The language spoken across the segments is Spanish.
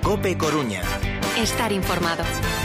COPE Coruña. Estar informado.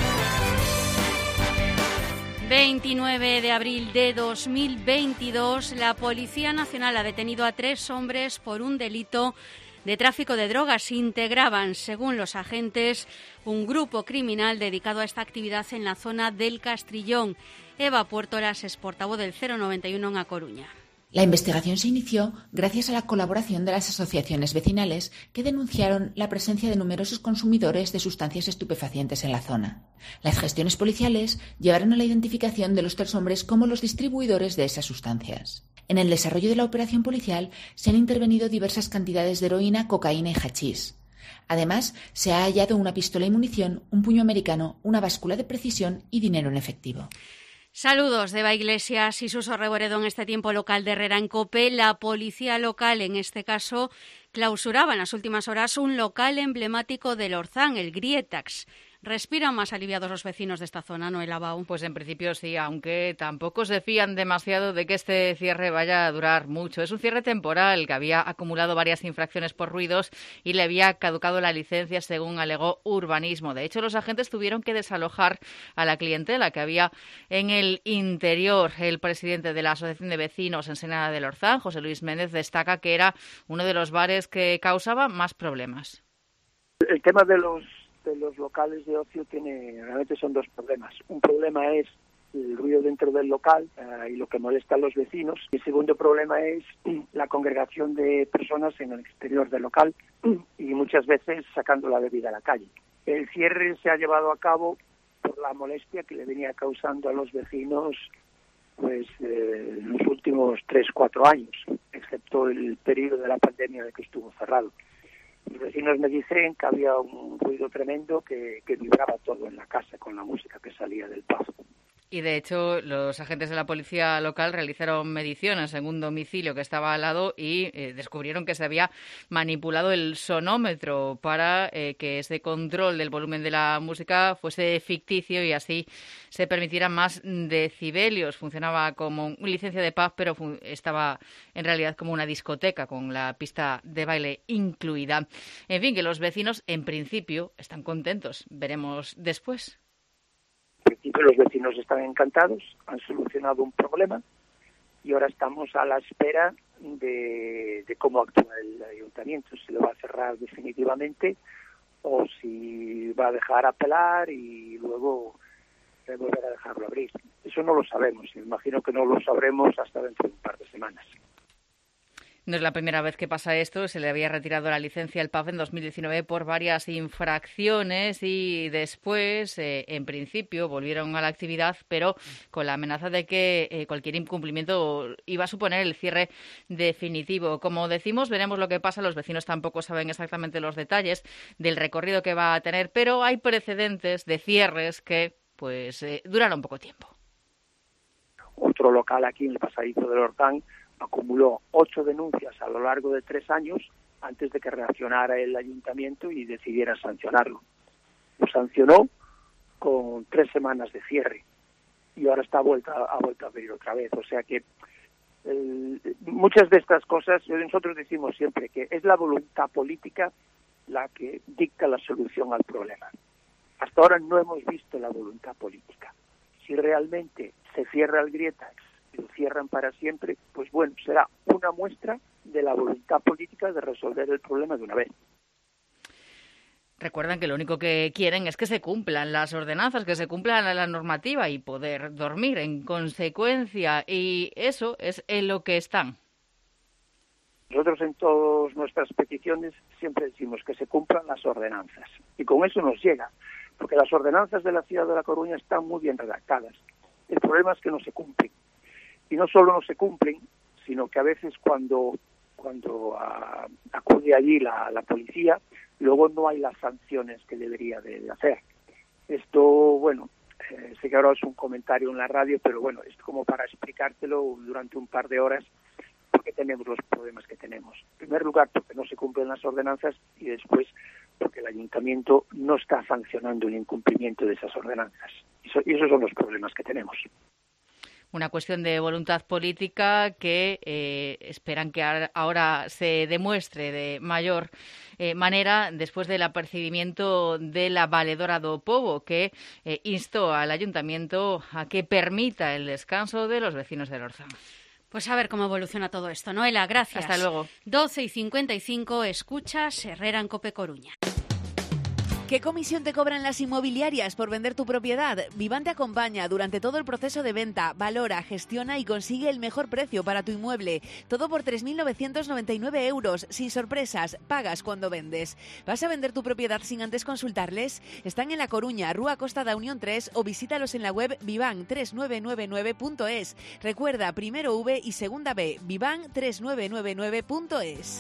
29 de abril de 2022, la Policía Nacional ha detenido a 3 hombres por un delito de tráfico de drogas. Integraban, según los agentes, un grupo criminal dedicado a esta actividad en la zona del Castrillón. Eva Puertolas es portavoz del 091 en A Coruña. La investigación se inició gracias a la colaboración de las asociaciones vecinales que denunciaron la presencia de numerosos consumidores de sustancias estupefacientes en la zona. Las gestiones policiales llevaron a la identificación de los 3 hombres como los distribuidores de esas sustancias. En el desarrollo de la operación policial se han intervenido diversas cantidades de heroína, cocaína y hachís. Además, se ha hallado una pistola y munición, un puño americano, una báscula de precisión y dinero en efectivo. Saludos de Eva Iglesias y Suso Reboredo. En este tiempo local de Herrera en COPE, la policía local, en este caso, clausuraba en las últimas horas un local emblemático del Orzán, el Grietax. ¿Respiran más aliviados los vecinos de esta zona, Noel Abau? Pues en principio sí, aunque tampoco se fían demasiado de que este cierre vaya a durar mucho. Es un cierre temporal que había acumulado varias infracciones por ruidos y le había caducado la licencia, según alegó Urbanismo. De hecho, los agentes tuvieron que desalojar a la clientela que había en el interior. El presidente de la Asociación de Vecinos Ensenada del Orzán, José Luis Méndez, destaca que era uno de los bares que causaba más problemas. El tema de los locales de ocio realmente son 2 problemas. Un problema es el ruido dentro del local y lo que molesta a los vecinos. Y el segundo problema es la congregación de personas en el exterior del local y muchas veces sacando la bebida a la calle. El cierre se ha llevado a cabo por la molestia que le venía causando a los vecinos en los últimos 3-4 años, excepto el periodo de la pandemia de que estuvo cerrado. Los vecinos me dicen que había un ruido tremendo que vibraba todo en la casa con la música que salía del pub. Y de hecho, los agentes de la policía local realizaron mediciones en un domicilio que estaba al lado y descubrieron que se había manipulado el sonómetro para que ese control del volumen de la música fuese ficticio y así se permitieran más decibelios. Funcionaba como licencia de pub, pero estaba en realidad como una discoteca con la pista de baile incluida. En fin, que los vecinos en principio están contentos. Veremos después. En principio los vecinos están encantados, han solucionado un problema y ahora estamos a la espera de cómo actúa el ayuntamiento, si lo va a cerrar definitivamente o si va a dejar apelar y luego volver a dejarlo abrir. Eso no lo sabemos, me imagino que no lo sabremos hasta dentro de un par de semanas. No es la primera vez que pasa esto. Se le había retirado la licencia al pub en 2019 por varias infracciones y después, en principio, volvieron a la actividad, pero con la amenaza de que cualquier incumplimiento iba a suponer el cierre definitivo. Como decimos, veremos lo que pasa. Los vecinos tampoco saben exactamente los detalles del recorrido que va a tener, pero hay precedentes de cierres que duraron poco tiempo. Otro local aquí en el pasadizo del Orzán acumuló 8 denuncias a lo largo de 3 años antes de que reaccionara el ayuntamiento y decidiera sancionarlo. Lo sancionó con 3 semanas de cierre y ahora ha vuelto a abrir otra vez. O sea que muchas de estas cosas, nosotros decimos siempre que es la voluntad política la que dicta la solución al problema. Hasta ahora no hemos visto la voluntad política. Si realmente se cierra el Grietax, lo cierran para siempre, pues bueno, será una muestra de la voluntad política de resolver el problema de una vez. Recuerdan que lo único que quieren es que se cumplan las ordenanzas, que se cumpla la normativa y poder dormir en consecuencia, y eso es en lo que están. Nosotros en todas nuestras peticiones siempre decimos que se cumplan las ordenanzas, y con eso nos llega, porque las ordenanzas de la ciudad de La Coruña están muy bien redactadas. El problema es que no se cumplen. Y no solo no se cumplen, sino que a veces cuando acude allí la policía, luego no hay las sanciones que debería de hacer. Esto, sé que ahora es un comentario en la radio, pero es como para explicártelo durante un par de horas por qué tenemos los problemas que tenemos. En primer lugar, porque no se cumplen las ordenanzas y después porque el ayuntamiento no está sancionando el incumplimiento de esas ordenanzas. Y esos son los problemas que tenemos. una cuestión de voluntad política que esperan que ahora se demuestre de mayor manera después del apercibimiento de la valedora do Pobo, que instó al ayuntamiento a que permita el descanso de los vecinos del Orzán. Pues a ver cómo evoluciona todo esto. Noela, gracias. Hasta luego. 12:55, escuchas Herrera en Cope Coruña. ¿Qué comisión te cobran las inmobiliarias por vender tu propiedad? Vivant te acompaña durante todo el proceso de venta, valora, gestiona y consigue el mejor precio para tu inmueble. Todo por 3.999 euros, sin sorpresas, pagas cuando vendes. ¿Vas a vender tu propiedad sin antes consultarles? Están en La Coruña, Rúa Costa da Unión 3 o visítalos en la web vivant3999.es. Recuerda, primero V y segunda B, vivant3999.es.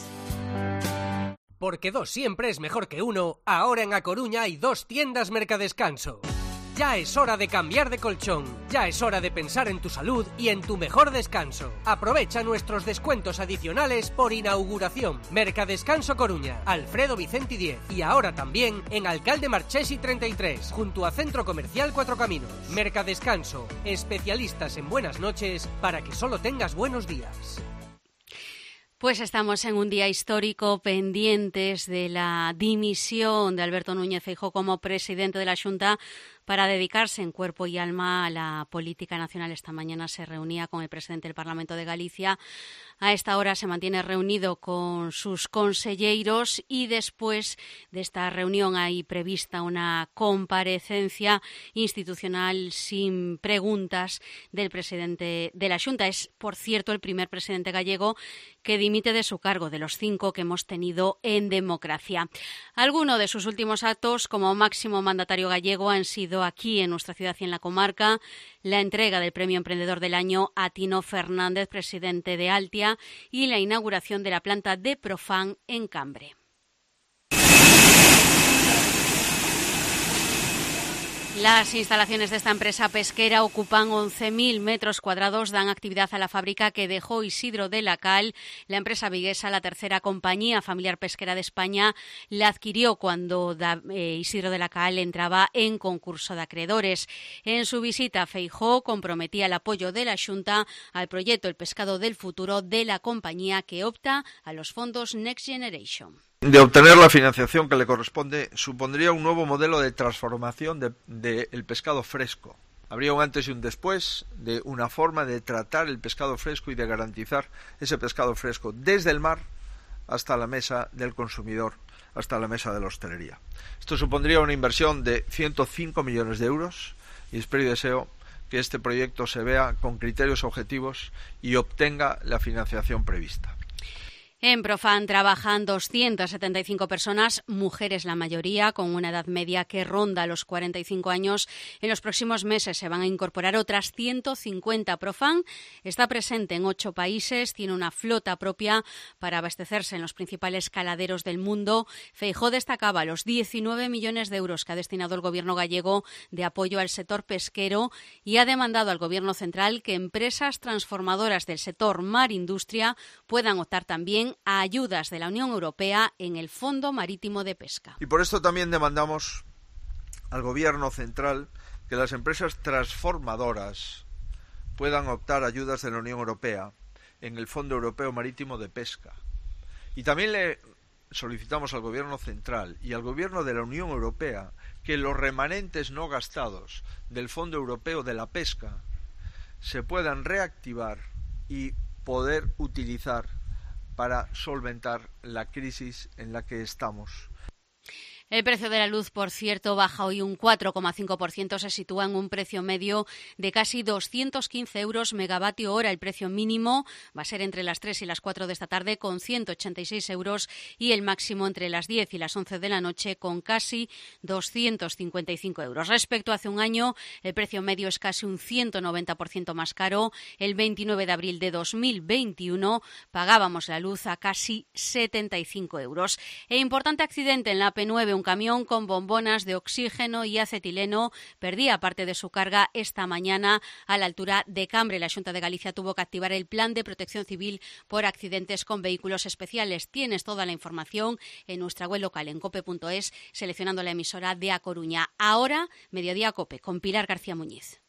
Porque dos siempre es mejor que uno, ahora en A Coruña hay 2 tiendas Mercadescanso. Ya es hora de cambiar de colchón, ya es hora de pensar en tu salud y en tu mejor descanso. Aprovecha nuestros descuentos adicionales por inauguración. Mercadescanso Coruña, Alfredo Vicente 10 y ahora también en Alcalde Marchesi 33, junto a Centro Comercial Cuatro Caminos. Mercadescanso, especialistas en buenas noches para que solo tengas buenos días. Pues estamos en un día histórico, pendientes de la dimisión de Alberto Núñez Feijóo como presidente de la Xunta para dedicarse en cuerpo y alma a la política nacional. Esta mañana se reunía con el presidente del Parlamento de Galicia. A esta hora se mantiene reunido con sus conselleiros y después de esta reunión hay prevista una comparecencia institucional sin preguntas del presidente de la Xunta. Es, por cierto, el primer presidente gallego que dimite de su cargo, de los 5 que hemos tenido en democracia. Algunos de sus últimos actos como máximo mandatario gallego han sido aquí en nuestra ciudad y en la comarca la entrega del Premio Emprendedor del Año a Tino Fernández, presidente de Altia, y la inauguración de la planta de Profan en Cambre. Las instalaciones de esta empresa pesquera ocupan 11.000 metros cuadrados, dan actividad a la fábrica que dejó Isidro de la Cal. La empresa viguesa, la tercera compañía familiar pesquera de España, la adquirió cuando Isidro de la Cal entraba en concurso de acreedores. En su visita, Feijóo comprometía el apoyo de la Xunta al proyecto El Pescado del Futuro de la compañía que opta a los fondos Next Generation. De obtener la financiación que le corresponde, supondría un nuevo modelo de transformación del pescado fresco. Habría un antes y un después de una forma de tratar el pescado fresco y de garantizar ese pescado fresco desde el mar hasta la mesa del consumidor, hasta la mesa de la hostelería. Esto supondría una inversión de 105 millones de euros y espero y deseo que este proyecto se vea con criterios objetivos y obtenga la financiación prevista. En Profan trabajan 275 personas, mujeres la mayoría, con una edad media que ronda los 45 años. En los próximos meses se van a incorporar otras 150. Profan está presente en 8 países, tiene una flota propia para abastecerse en los principales caladeros del mundo. Feijóo destacaba los 19 millones de euros que ha destinado el gobierno gallego de apoyo al sector pesquero y ha demandado al gobierno central que empresas transformadoras del sector mar-industria puedan optar también a ayudas de la Unión Europea en el Fondo Marítimo de Pesca. Y por esto también demandamos al Gobierno central que las empresas transformadoras puedan optar a ayudas de la Unión Europea en el Fondo Europeo Marítimo de Pesca. Y también le solicitamos al Gobierno central y al Gobierno de la Unión Europea que los remanentes no gastados del Fondo Europeo de la Pesca se puedan reactivar y poder utilizar para solventar la crisis en la que estamos. El precio de la luz, por cierto, baja hoy un 4,5%, se sitúa en un precio medio de casi 215 euros megavatio hora. El precio mínimo va a ser entre las 3 y las 4 de esta tarde con 186 euros y el máximo entre las 10 y las 11 de la noche con casi 255 euros. Respecto a hace un año, el precio medio es casi un 190% más caro. El 29 de abril de 2021 pagábamos la luz a casi 75 euros. E importante accidente en la P9, un camión con bombonas de oxígeno y acetileno perdía parte de su carga esta mañana a la altura de Cambre. La Xunta de Galicia tuvo que activar el plan de protección civil por accidentes con vehículos especiales. Tienes toda la información en nuestra web local en cope.es, seleccionando la emisora de A Coruña. Ahora, Mediodía Cope, con Pilar García Muñiz.